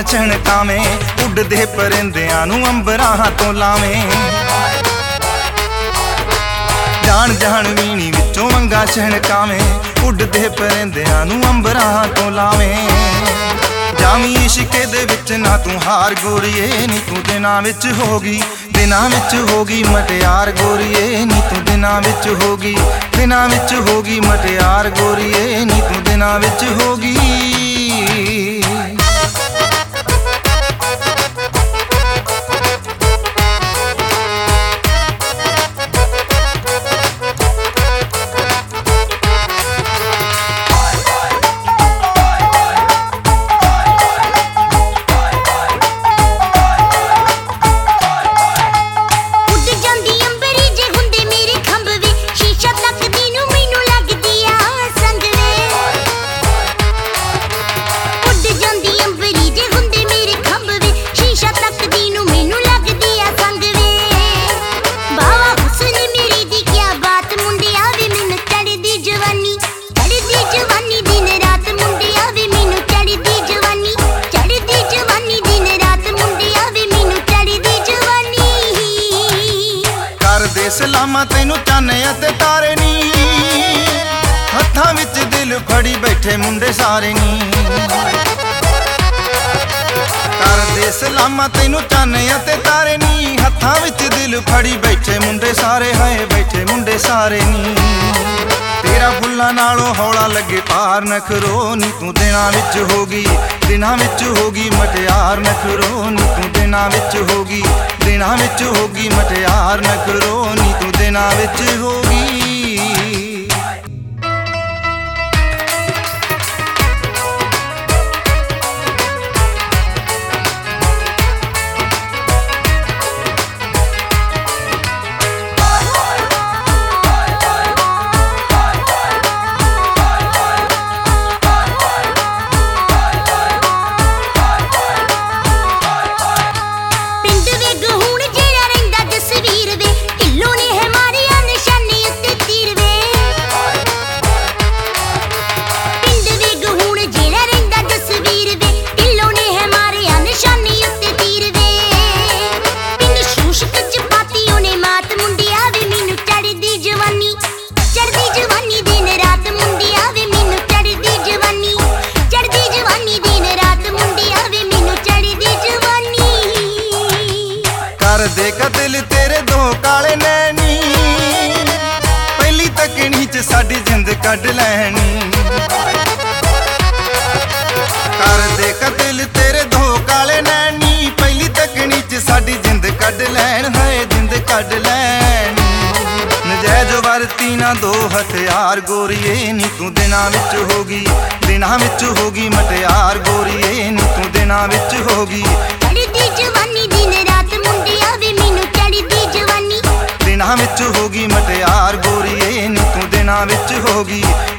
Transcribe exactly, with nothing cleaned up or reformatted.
ਮੰਗਾ ਛਣਕਾਵੇਂ, ਉੱਡਦੇ ਪਰਿੰਦਿਆਂ ਨੂੰ ਅੰਬਰਾਂ ਤੋਂ ਲਾਵੇਂ। ਜਾਣ ਜਾਣ ਵੀਣੀ ਵਿੱਚੋਂ ਮੰਗਾ ਛਣਕਾਵੇਂ, ਉੱਡਦੇ ਪਰਿੰਦਿਆਂ ਨੂੰ ਅੰਬਰਾਂ ਤੋਂ ਲਾਵੇਂ। ਜਾਵੀਂ ਇਸ਼ਕੇ ਦੇ ਵਿੱਚ ਨਾ ਤੂੰ ਹਾਰ ਗੋਰੀਏ, ਨੀ ਤੂੰ ਦਿਨਾਂ ਵਿੱਚ ਹੋ ਗਈ, ਦਿਨਾਂ ਵਿੱਚ ਹੋ ਗਈ ਮਟਿਆਰ ਗੋਰੀਏ, ਨੀ ਤੂੰ ਦਿਨਾਂ ਵਿੱਚ ਹੋ ਗਈ, ਦਿਨਾਂ ਵਿੱਚ ਹੋ ਗਈ ਮਟਿਆਰ ਗੋਰੀਏ, ਨੀ ਤੂੰ ਦਿਨਾਂ ਵਿੱਚ ਹੋ ਗਈ। ਸਲਾਮਾਂ ਤੈਨੂੰ ਚਾਨੇ ਅਤੇ ਤਾਰੇ ਨੀ, ਹੱਥਾਂ ਵਿੱਚ ਦਿਲ ਫੜੀ ਬੈਠੇ ਮੁੰਡੇ ਸਾਰੇ ਨੀ। ਕਰਦੇ ਸਲਾਮਾਂ ਤੈਨੂੰ ਚਾਨੇ ਅਤੇ ਤਾਰੇ ਨੀ, ਹੱਥਾਂ ਵਿੱਚ ਦਿਲ ਫੜੀ ਬੈਠੇ ਮੁੰਡੇ ਸਾਰੇ, ਹਾਏ ਬੈਠੇ ਮੁੰਡੇ ਸਾਰੇ ਨੀ। ਤੇਰਾ ਫੁੱਲਾਂ ਨਾਲੋਂ ਹੌਲਾ ਲੱਗੇ ਪਾਰ ਨਖਰੋ, ਨੀ ਤੂੰ ਦਿਨਾਂ ਵਿੱਚ ਹੋ ਗਈ, ਦਿਨਾਂ ਵਿੱਚ ਹੋ ਗਈ ਮਟਿਆਰ ਨਖਰੋ, ਨੀ ਤੂੰ ਦਿਨਾਂ ਵਿੱਚ ਹੋ ਗਈ, ਦਿਨਾਂ ਵਿੱਚ ਹੋ ਗਈ ਮਟਿਆਰ ਨਖਰੋ, ਨੀ ਤੂੰ ਦਿਨਾਂ ਵਿੱਚ ਹੋ ਗਈ। ਦੇ ਕਤਲ ਤੇਰੇ ਦੋ ਕਾਲੇ ਨੈਣੀ, ਪਹਿਲੀ ਤੱਕਣੀ ਚ ਸਾਡੀ ਜਿੰਦ ਕੱਢ ਲੈਣੀ। ਕਰ ਦੇ ਕਤਲ ਤੇਰੇ ਦੋ ਕਾਲੇ ਨੈਣੀ, ਪਹਿਲੀ ਤੱਕਣੀ ਚ ਸਾਡੀ ਜਿੰਦ ਕੱਢ ਲੈਣ, ਹਾਏ ਜਿੰਦ ਕੱਢ ਲੈਣ। ਨਜਾਇਜ਼ ਵਰਤੀ ਨਾ ਦੋ ਹਥਿਆਰ ਗੋਰੀਏ, ਨੀ ਤੂੰ ਦਿਨਾਂ ਵਿੱਚ ਹੋ ਗਈ, ਦਿਨਾਂ ਵਿੱਚ ਹੋ ਗਈ ਮਟਿਆਰ ਗੋਰੀਏ, ਨੀ ਤੂੰ ਦਿਨਾਂ ਵਿੱਚ ਹੋ ਗਈ। ਦਿਨਾਂ ਵਿੱਚ ਹੋ ਗਈ ਮਟਿਆਰ ਗੋਰੀਏ, ਨੀ ਤੂੰ ਦਿਨਾਂ ਵਿੱਚ ਹੋ ਗਈ।